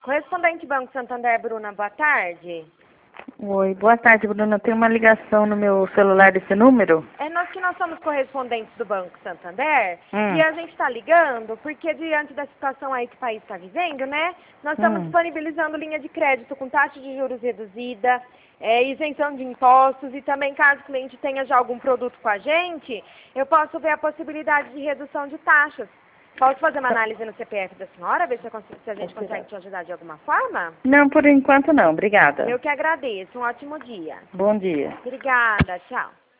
Correspondente Banco Santander, Bruna, boa tarde. Oi, boa tarde, Bruna. Tem uma ligação no meu celular desse número? Nós somos correspondentes do Banco Santander e a gente está ligando porque diante da situação aí que o país está vivendo, né? Nós estamos disponibilizando linha de crédito com taxa de juros reduzida, isenção de impostos e também caso o cliente tenha já algum produto com a gente, eu posso ver a possibilidade de redução de taxas. Posso fazer uma análise no CPF da senhora, ver se a gente consegue te ajudar de alguma forma? Não, por enquanto não. Obrigada. Eu que agradeço. Um ótimo dia. Bom dia. Obrigada. Tchau.